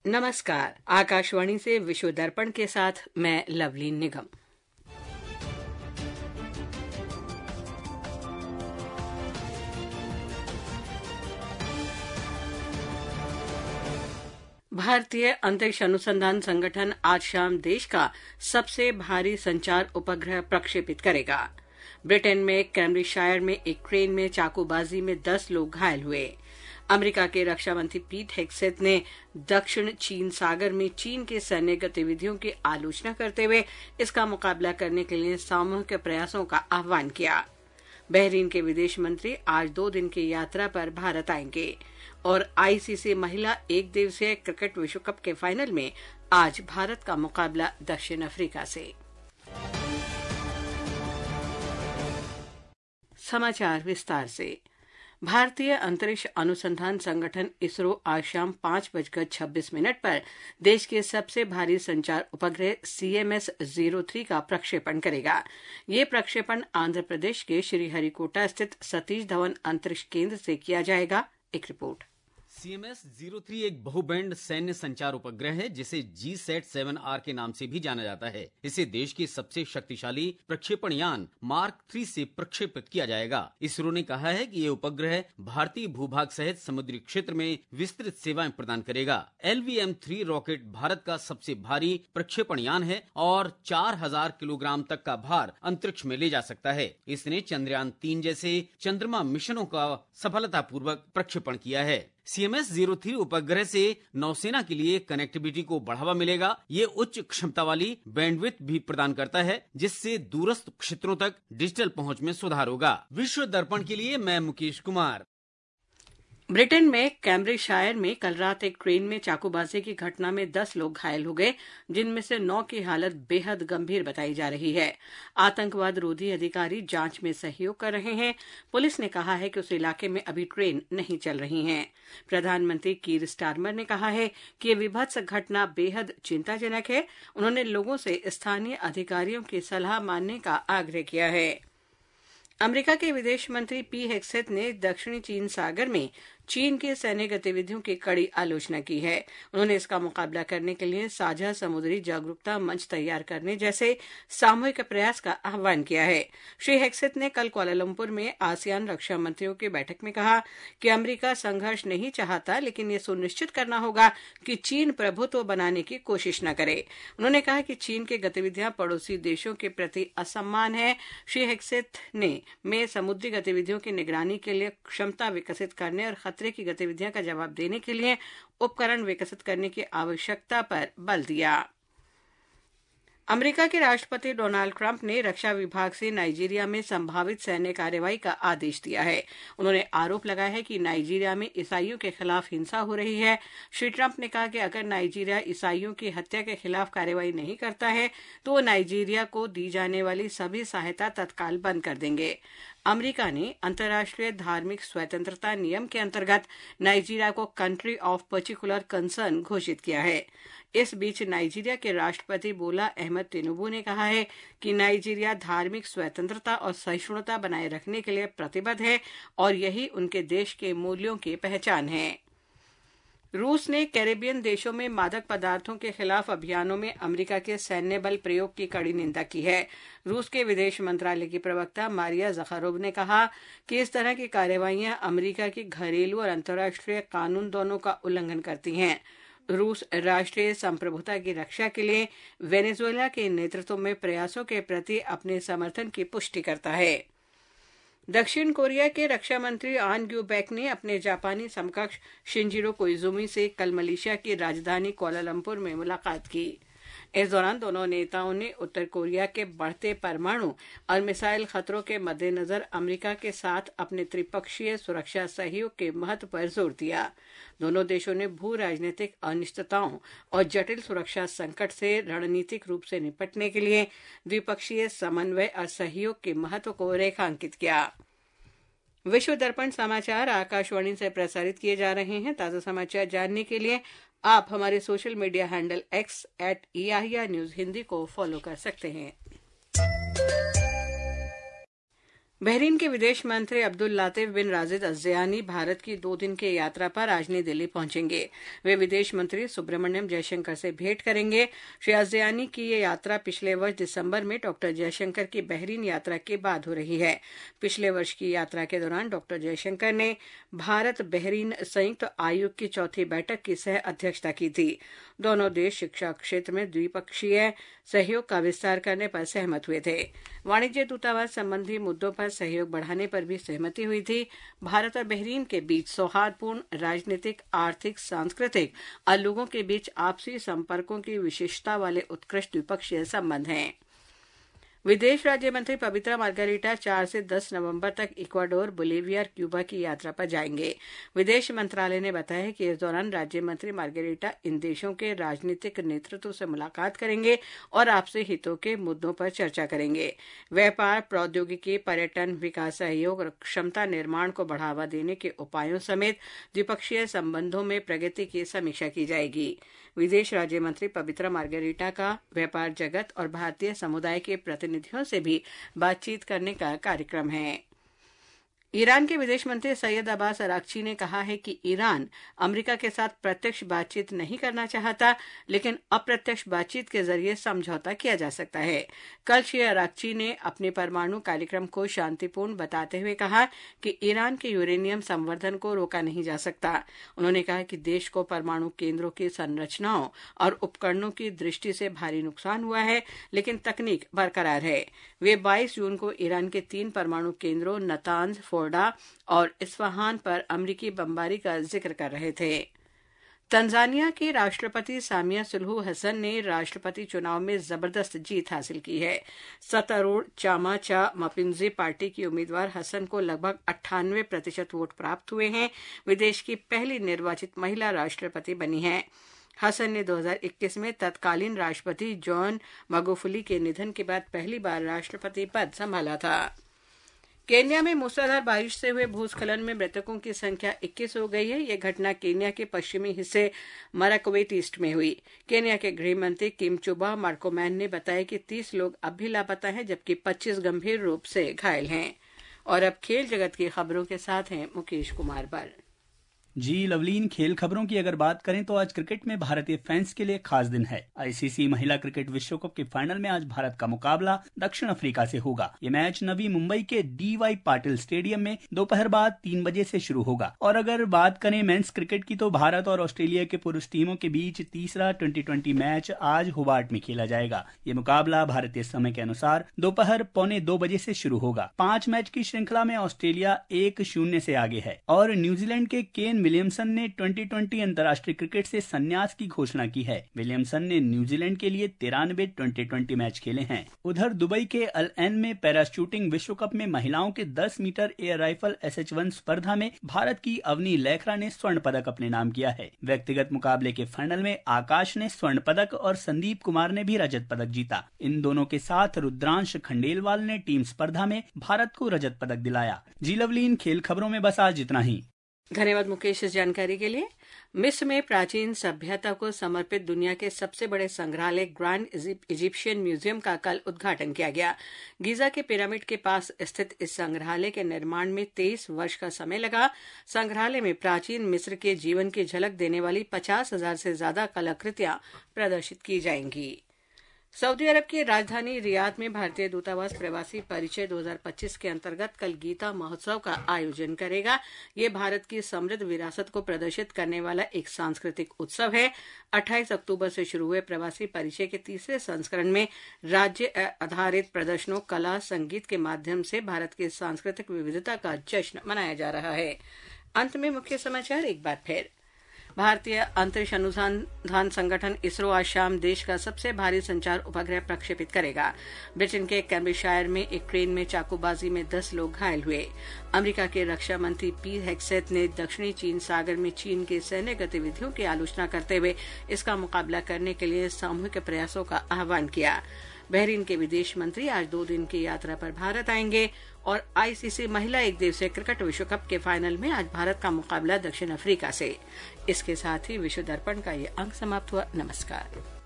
नमस्कार। आकाशवाणी से विश्व दर्पण के साथ मैं लवलीन निगम। भारतीय अंतरिक्ष अनुसंधान संगठन आज शाम देश का सबसे भारी संचार उपग्रह प्रक्षेपित करेगा। ब्रिटेन में कैम्ब्रिजशायर में एक ट्रेन में चाकूबाजी में 10 लोग घायल हुए। अमेरिका के रक्षा मंत्री पीट हेग्सेथ ने दक्षिण चीन सागर में चीन के सैन्य गतिविधियों की आलोचना करते हुए इसका मुकाबला करने के लिए सामूहिक प्रयासों का आह्वान किया। बहरीन के विदेश मंत्री आज 2 दिन की यात्रा पर भारत आएंगे और आईसीसी महिला एक दिवसीय क्रिकेट विश्व कप के फाइनल में आज भारत का मुकाबला दक्षिण अफ्रीका से। समाचार विस्तार से। भारतीय अंतरिक्ष अनुसंधान संगठन इसरो आज शाम 5:26 पर देश के सबसे भारी संचार उपग्रह CMS-03 का प्रक्षेपण करेगा। ये प्रक्षेपण आंध्र प्रदेश के श्रीहरिकोटा स्थित सतीश धवन अंतरिक्ष केंद्र से किया जाएगा। एक रिपोर्ट। CMS-03 एक बहुबैंड सैन्य संचार उपग्रह है जिसे GSAT-7R के नाम से भी जाना जाता है। इसे देश के सबसे शक्तिशाली प्रक्षेपण यान मार्क 3 से प्रक्षेपित किया जाएगा। इसरो ने कहा है कि ये उपग्रह भारतीय भूभाग सहित समुद्री क्षेत्र में विस्तृत सेवाएं प्रदान करेगा। LVM-3 रॉकेट भारत का सबसे भारी प्रक्षेपण यान है और 4000 किलोग्राम तक का भार अंतरिक्ष में ले जा सकता है। इसने चंद्रयान 3 जैसे चंद्रमा मिशनों का सफलतापूर्वक प्रक्षेपण किया है। CMS-03 उपग्रह से नौसेना के लिए कनेक्टिविटी को बढ़ावा मिलेगा। ये उच्च क्षमता वाली बैंडविड्थ भी प्रदान करता है जिससे दूरस्थ क्षेत्रों तक डिजिटल पहुंच में सुधार होगा। विश्व दर्पण के लिए मैं मुकेश कुमार। ब्रिटेन में कैम्ब्रिजशायर में कल रात एक ट्रेन में चाकूबाजी की घटना में 10 लोग घायल हो गए, जिनमें से 9 की हालत बेहद गंभीर बताई जा रही है। आतंकवाद रोधी अधिकारी जांच में सहयोग कर रहे हैं। पुलिस ने कहा है कि उस इलाके में अभी ट्रेन नहीं चल रही है। प्रधानमंत्री कीर स्टारमर ने कहा है कि ये विभत्स घटना बेहद चिंताजनक है। उन्होंने लोगों से स्थानीय अधिकारियों की सलाह मानने का आग्रह किया है। अमेरिका के विदेश मंत्री पी हेग्सेथ ने दक्षिणी चीन सागर में चीन के सैन्य गतिविधियों की कड़ी आलोचना की है। उन्होंने इसका मुकाबला करने के लिए साझा समुद्री जागरूकता मंच तैयार करने जैसे सामूहिक प्रयास का आह्वान किया है। श्री हेग्सेथ ने कल कुआलालंपुर में आसियान रक्षा मंत्रियों की बैठक में कहा कि अमेरिका संघर्ष नहीं चाहता, लेकिन ये सुनिश्चित करना होगा कि चीन प्रभुत्व बनाने की कोशिश न करे। उन्होंने कहा कि चीन की गतिविधियां पड़ोसी देशों के प्रति असम्मान है। श्री हेग्सेथ ने में समुद्री गतिविधियों की निगरानी के लिए क्षमता विकसित करने और खतरे की गतिविधियों का जवाब देने के लिए उपकरण विकसित करने की आवश्यकता पर बल दिया। अमेरिका के राष्ट्रपति डोनाल्ड ट्रंप ने रक्षा विभाग से नाइजीरिया में संभावित सैन्य कार्रवाई का आदेश दिया है। उन्होंने आरोप लगाया है कि नाइजीरिया में ईसाइयों के खिलाफ हिंसा हो रही है। श्री ट्रंप ने कहा कि अगर नाइजीरिया ईसाइयों की हत्या के खिलाफ कार्रवाई नहीं करता है तो वो नाइजीरिया को दी जाने वाली सभी सहायता तत्काल बंद कर देंगे। अमेरिका ने अंतर्राष्ट्रीय धार्मिक स्वतंत्रता नियम के अंतर्गत नाइजीरिया को कंट्री ऑफ पर्टिकुलर कंसर्न घोषित किया है। इस बीच नाइजीरिया के राष्ट्रपति बोला अहमद तिनुबू ने कहा है कि नाइजीरिया धार्मिक स्वतंत्रता और सहिष्णुता बनाए रखने के लिए प्रतिबद्ध है और यही उनके देश के मूल्यों की पहचान है। रूस ने कैरेबियन देशों में मादक पदार्थों के खिलाफ अभियानों में अमेरिका के सैन्य बल प्रयोग की कड़ी निंदा की है। रूस के विदेश मंत्रालय की प्रवक्ता मारिया ज़खारोव ने कहा कि इस तरह की कार्रवाइयां अमेरिका की घरेलू और अंतर्राष्ट्रीय कानून दोनों का उल्लंघन करती हैं। रूस राष्ट्रीय संप्रभुता की रक्षा के लिए वेनेजुएला के नेतृत्व में प्रयासों के प्रति अपने समर्थन की पुष्टि करता है। दक्षिण कोरिया के रक्षा मंत्री आन ग्यूबैक ने अपने जापानी समकक्ष शिंजिरो कोइजुमी से कल मलेशिया की राजधानी कुआलालंपुर में मुलाकात की। इस दौरान दोनों नेताओं ने उत्तर कोरिया के बढ़ते परमाणु और मिसाइल खतरों के मद्देनजर अमेरिका के साथ अपने त्रिपक्षीय सुरक्षा सहयोग के महत्व पर जोर दिया। दोनों देशों ने भू राजनीतिक अनिश्चितताओं और जटिल सुरक्षा संकट से रणनीतिक रूप से निपटने के लिए द्विपक्षीय समन्वय और सहयोग के महत्व को रेखांकित किया। विश्व दर्पण समाचार आकाशवाणी से प्रसारित किए जा रहे हैं। ताजा समाचार जानने के लिए आप हमारे social media handle X @EIR News Hindi को फॉलो कर सकते हैं। बहरीन के विदेश मंत्री अब्दुल लातिफ बिन राशिद अज़्ज़यानी भारत की 2 दिन की यात्रा पर आज नई दिल्ली पहुंचेंगे। वे विदेश मंत्री सुब्रमण्यम जयशंकर से भेंट करेंगे। श्री अज़्ज़यानी की ये यात्रा पिछले वर्ष दिसंबर में डॉक्टर जयशंकर की बहरीन यात्रा के बाद हो रही है। पिछले वर्ष की यात्रा के दौरान डॉक्टर जयशंकर ने भारत बहरीन संयुक्त आयोग की चौथी बैठक की सह अध्यक्षता की थी। दोनों देश शिक्षा क्षेत्र में द्विपक्षीय सहयोग का विस्तार करने पर सहमत हुए थे। वाणिज्य दूतावास संबंधी मुद्दों पर सहयोग बढ़ाने पर भी सहमति हुई थी। भारत और बहरीन के बीच सौहार्दपूर्ण राजनीतिक, आर्थिक, सांस्कृतिक और लोगों के बीच आपसी संपर्कों की विशेषता वाले उत्कृष्ट द्विपक्षीय संबंध हैं। विदेश राज्य मंत्री पवित्रा मार्गरीटा 4 से 10 नवंबर तक इक्वाडोर, बोलिविया और क्यूबा की यात्रा पर जाएंगे। विदेश मंत्रालय ने बताया है कि इस दौरान राज्य मंत्री मार्गरीटा इन देशों के राजनीतिक नेतृत्व से मुलाकात करेंगे और आपसी हितों के मुद्दों पर चर्चा करेंगे। व्यापार, प्रौद्योगिकी, पर्यटन, विकास सहयोग और क्षमता निर्माण को बढ़ावा देने के उपायों समेत द्विपक्षीय संबंधों में प्रगति की समीक्षा की जाएगी। विदेश राज्य मंत्री पवित्रा मार्गरीटा का व्यापार जगत और भारतीय समुदाय के प्रतिनिधियों से भी बातचीत करने का कार्यक्रम है। ईरान के विदेश मंत्री सैयद अब्बास अराक्ची ने कहा है कि ईरान अमेरिका के साथ प्रत्यक्ष बातचीत नहीं करना चाहता, लेकिन अप्रत्यक्ष बातचीत के जरिए समझौता किया जा सकता है। कल श्री अराक्ची ने अपने परमाणु कार्यक्रम को शांतिपूर्ण बताते हुए कहा कि ईरान के यूरेनियम संवर्धन को रोका नहीं जा सकता। उन्होंने कहा कि देश को परमाणु केंद्रों की संरचनाओं और उपकरणों की दृष्टि से भारी नुकसान हुआ है, लेकिन तकनीक बरकरार है। वे 22 जून को ईरान के 3 परमाणु केंद्रों नतांज, फोर्डा और इस्फहान पर अमेरिकी बमबारी का जिक्र कर रहे थे। तंजानिया के राष्ट्रपति सामिया सुलुहु हसन ने राष्ट्रपति चुनाव में जबरदस्त जीत हासिल की है। सत्तारूढ़ चामा चा मपिंजी पार्टी की उम्मीदवार हसन को लगभग 98% वोट प्राप्त हुए हैं। वे देश की पहली निर्वाचित महिला राष्ट्रपति बनी हैं। हसन ने 2021 में तत्कालीन राष्ट्रपति जॉन मगुफुली के निधन के बाद पहली बार राष्ट्रपति पद संभाला था। केन्या में मूसलाधार बारिश से हुए भूस्खलन में मृतकों की संख्या 21 हो गई है। यह घटना केन्या के पश्चिमी हिस्से मराक्वेट ईस्ट में हुई। केन्या के गृह मंत्री किमचुबा मार्कोमैन ने बताया कि 30 लोग अब भी लापता हैं, जबकि 25 गंभीर रूप से घायल हैं। और अब खेल जगत की खबरों के साथ हैं मुकेश कुमार बल। जी लवलीन, खेल खबरों की अगर बात करें तो आज क्रिकेट में भारतीय फैंस के लिए खास दिन है। आईसीसी महिला क्रिकेट विश्व कप के फाइनल में आज भारत का मुकाबला दक्षिण अफ्रीका से होगा। ये मैच नवी मुंबई के डीवाई पाटिल स्टेडियम में दोपहर बाद 3 बजे से शुरू होगा। और अगर बात करें मेंस क्रिकेट की तो भारत और ऑस्ट्रेलिया के पुरुष टीमों के बीच तीसरा T20 मैच आज होबार्ट में खेला जाएगा। ये मुकाबला भारतीय समय के अनुसार दोपहर 1:45 बजे से शुरू होगा। 5 मैच की श्रृंखला में ऑस्ट्रेलिया 1-0 से आगे है और न्यूजीलैंड के केन विलियमसन ने T20 अंतर्राष्ट्रीय क्रिकेट से संन्यास की घोषणा की है। विलियमसन ने न्यूजीलैंड के लिए 93 T20 मैच खेले हैं। उधर दुबई के अल एन में पैराशूटिंग विश्व कप में महिलाओं के 10 मीटर एयर राइफल SH1 स्पर्धा में भारत की अवनी लैखरा ने स्वर्ण पदक अपने नाम किया है। व्यक्तिगत मुकाबले के फाइनल में आकाश ने स्वर्ण पदक और संदीप कुमार ने भी रजत पदक जीता। इन दोनों के साथ रुद्रांश खंडेलवाल ने टीम स्पर्धा में भारत को रजत पदक दिलाया। जी लवलीन, खेल खबरों में बस आज इतना ही। धन्यवाद मुकेश इस जानकारी के लिए। मिस्र में प्राचीन सभ्यता को समर्पित दुनिया के सबसे बड़े संग्रहालय ग्रैंड इजिप्शियन म्यूजियम का कल उद्घाटन किया गया। गीजा के पिरामिड के पास स्थित इस संग्रहालय के निर्माण में 23 वर्ष का समय लगा। संग्रहालय में प्राचीन मिस्र के जीवन की झलक देने वाली 50,000 से ज्यादा कलाकृतियां प्रदर्शित की जाएंगी। सऊदी अरब की राजधानी रियाद में भारतीय दूतावास प्रवासी परिचय 2025 के अंतर्गत कल गीता महोत्सव का आयोजन करेगा। ये भारत की समृद्ध विरासत को प्रदर्शित करने वाला एक सांस्कृतिक उत्सव है। 28 अक्टूबर से शुरू हुए प्रवासी परिचय के तीसरे संस्करण में राज्य आधारित प्रदर्शनों, कला, संगीत के माध्यम से भारत की सांस्कृतिक विविधता का जश्न मनाया जा रहा है। अंत में मुख्य समाचार एक बार फिर। भारतीय अंतरिक्ष अनुसंधान संगठन इसरो आज शाम देश का सबसे भारी संचार उपग्रह प्रक्षेपित करेगा। ब्रिटेन के कैम्ब्रिजशायर में एक ट्रेन में चाकूबाजी में 10 लोग घायल हुए। अमेरिका के रक्षा मंत्री पीट हेग्सेथ ने दक्षिणी चीन सागर में चीन के सैन्य गतिविधियों की आलोचना करते हुए इसका मुकाबला करने के लिए सामूहिक प्रयासों का आह्वान किया। बहरीन के विदेश मंत्री आज 2 दिन की यात्रा पर भारत आएंगे और आईसीसी महिला एक दिवसीय क्रिकेट विश्व कप के फाइनल में आज भारत का मुकाबला दक्षिण अफ्रीका से। इसके साथ ही विश्व दर्पण का ये अंक समाप्त हुआ। नमस्कार।